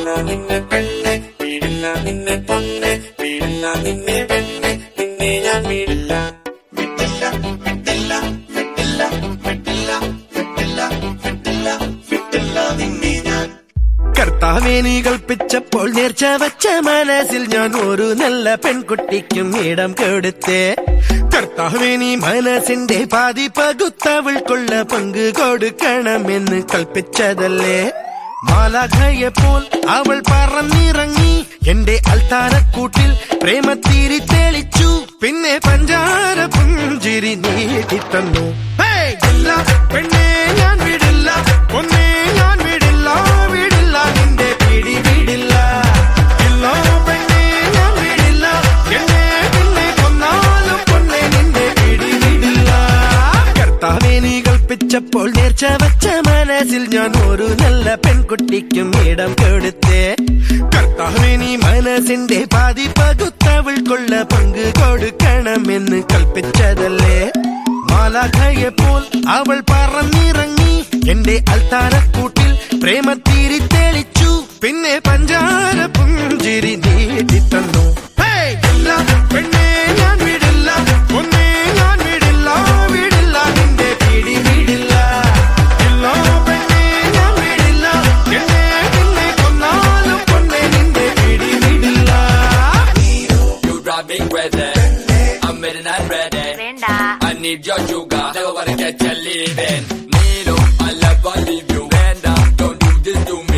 വീടില്ല നിന്നെ പെണ്ണെ, വീടില്ല നിന്നെ പൊന്നെ, വീടില്ല നിന്നെ പെണ്ണെ, നിന്നെ ഞാൻ വീടില്ല. വിട്ടില്ല വിട്ടില്ല വിട്ടില്ല വിട്ടില്ല വിട്ടില്ല വിട്ടില്ല വിട്ടില്ല നിന്നെ ഞാൻ. കർത്താവേ നീ കൽപ്പിച്ചപ്പോൾ നേർച്ച വച്ച മനസ്സിൽ ഞാൻ ഒരു നല്ല പെൺകുട്ടിക്കും ഇടം കൊടുത്തേ. കർത്താവേ നീ മനസ്സിന്റെ പാതി പകുത്തവൾക്കുള്ള പങ്ക് കൊടുക്കണമെന്ന് കൽപ്പിച്ചതല്ലേ. മാലാഖയെപ്പോൾ അവൾ പറന്നിറങ്ങി എന്റെ അൽത്താരക്കൂട്ടിൽ പ്രേമത്തിരി തെളിച്ചു. പിന്നെ പഞ്ചാര പുഞ്ചിരി നീട്ടിത്തന്നു. പെണ്ണെ ഞാൻ വിടില്ല, ഒന്നേ ഞാൻ വിടില്ല, വിടില്ല നിന്റെ പിടി വിടില്ല. ഇല്ലോ പെണ്ണെ ഞാൻ വിടില്ല, എന്നെ പിന്നെ കൊന്നാലും പൊന്നെ നിന്റെ പിടി വിടില്ല. കർത്താവേ നീ കൽപ്പിച്ചപ്പോൾ നേർച്ച വച്ച മനസ്സിൽ ഞാൻ ഒരു നല്ല പെൺകുട്ടിക്കും ഇടം കൊടുത്തേ. കർത്താവേ നീ മനസ്സിന്റെ പാതി പകുത്തവൾക്കുള്ള പങ്ക് കൊടുക്കണമെന്ന് കൽപ്പിച്ചതല്ലേ. മാലാഖയെപ്പോൾ അവൾ പറന്നിറങ്ങി എന്റെ അൽത്താരക്കൂട്ടിൽ പ്രേമത്തിരി തെളിച്ചു. പിന്നെ പഞ്ചാര പുഞ്ചിരി നീട്ടിത്തന്നു. പെണ്ണെ ഞാൻ വിടില്ല, ഒന്നേ ഞാൻ വിടില്ല, വിടില്ല നിന്റെ പിടി വിടില്ല. ഇല്ലോ പെണ്ണെ ഞാൻ വിടില്ല, എന്നെ പിന്നെ കൊന്നാലും പൊന്നെ നിന്റെ പിടി വിടില്ല. You drive me crazy, I'm ready and ready. I need your sugar, never wanna get you leaving. Nilo, I love or leave you. Venda, don't do this to me.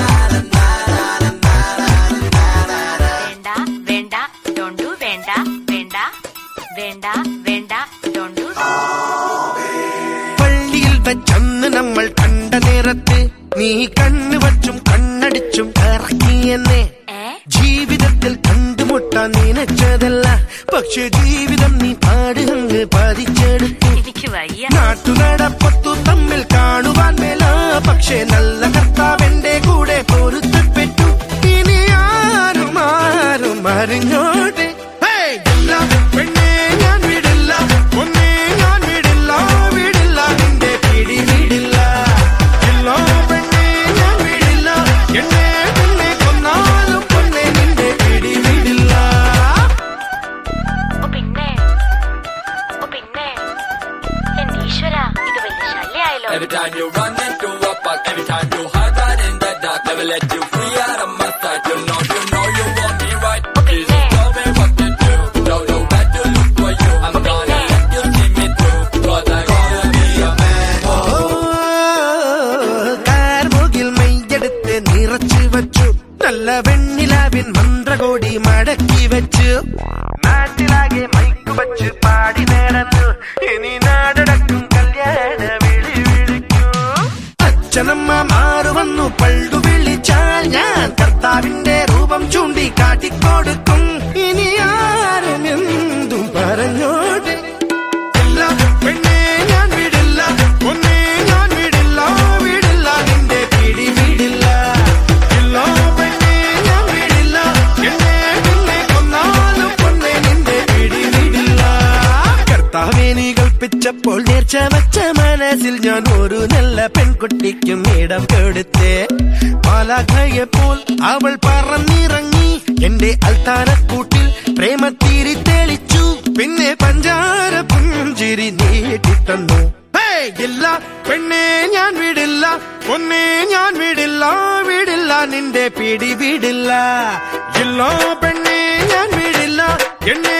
Venda, don't do Venda, Venda, Venda, Venda, don't do. പള്ളിയിൽ വെച്ചന്ന് നമ്മൾ കണ്ട നേരത്ത് നീ കണ്ണു വച്ചും കണ്ണടിച്ചും ഇറക്കിയെന്നെ. ജീവിതത്തിൽ കണ്ടുമുട്ടാൻ നനച്ചതല്ല, പക്ഷെ ജീവിതം നീ പാടുകങ്ങ് പതിച്ചെടുത്തു. നാട്ടുനടപ്പത്തു തമ്മിൽ കാണുവാൻ മേല, പക്ഷെ നല്ല കർത്താവെന്റെ കൂടെ പൊരുത്തപ്പെട്ടു. ഇനി ആരും ആരും അറിഞ്ഞോട്ടെ. പെണ്ണെ ഞാൻ വിടില്ല, ഒന്നേ ഞാൻ വിടില്ല, വിടില്ല നിന്റെ പിടി വിടില്ല. ഇല്ലോ പെണ്ണെ ഞാൻ വിടില്ല, എന്നെ പിന്നെ കൊന്നാലും പൊന്നെ നിന്റെ പിടി വിടില്ല. എന്റെ ഈശ്വര, ഇത് വലിയ ശല്യായല്ലോ. Every time you run into a park, every time you hide right in the dark, never let you free out of my sight. You know you want me right. Please tell me what to do. Don't know where to look for you. I'm gonna let you see me through, 'cause I gotta be a man. കാർമുകിൽ മൈയെടുത്ത് നിറച്ചു വച്ചു, നല്ല വെണ്ണിലാവിൻ മന്ത്രകോടി മടക്കി വെച്ചു. നാട്ടിലാകെ mic വച്ച് പാടി നടന്നു, ഇനി നാടടക്കും കല്യാണ വിളി വിളിക്കൂ. അച്ഛനമ്മ മാറുവന്നു പള്ളു വിളിച്ചാൽ ഞാൻ കർത്താവിന്റെ രൂപം ചൂണ്ടി കാട്ടിക്കൊടുക്കും. ഇനി ആരും എന്തും പറഞ്ഞോട്ടെ. പെണ്ണെ ഞാൻ വിടില്ല, ഒന്നേ ഞാൻ വിടില്ല, വിടില്ല നിന്റെ പിടി വിടില്ല. ഇല്ലോ പെണ്ണെ ഞാൻ വിടില്ല, എന്നെ പിന്നെ കൊന്നാലും പൊന്നെ നിന്റെ പിടി വിടില്ല. കർത്താവേ നീ കൽപ്പിച്ചപ്പോൾ നേർച്ച വച്ച മനസ്സിൽ ഞാൻ ഒരു നല്ല പെൺകുട്ടിക്കും ഇടം കൊടുത്തേ. മാലാഖയെപ്പോൾ അവൾ പറന്നിറങ്ങി എന്റെ അൽത്താരക്കൂട്ടിൽ പ്രേമത്തിരി തെളിച്ചു. പിന്നെ പഞ്ചാര പുഞ്ചിരി നീട്ടിത്തന്നു. ഇല്ല പെണ്ണെ ഞാൻ വിടില്ല, ഒന്നേ ഞാൻ വിടില്ല, വിടില്ല നിന്റെ പിടി വിടില്ല. ഇല്ലോ പെണ്ണെ ഞാൻ വിടില്ല, എന്നെ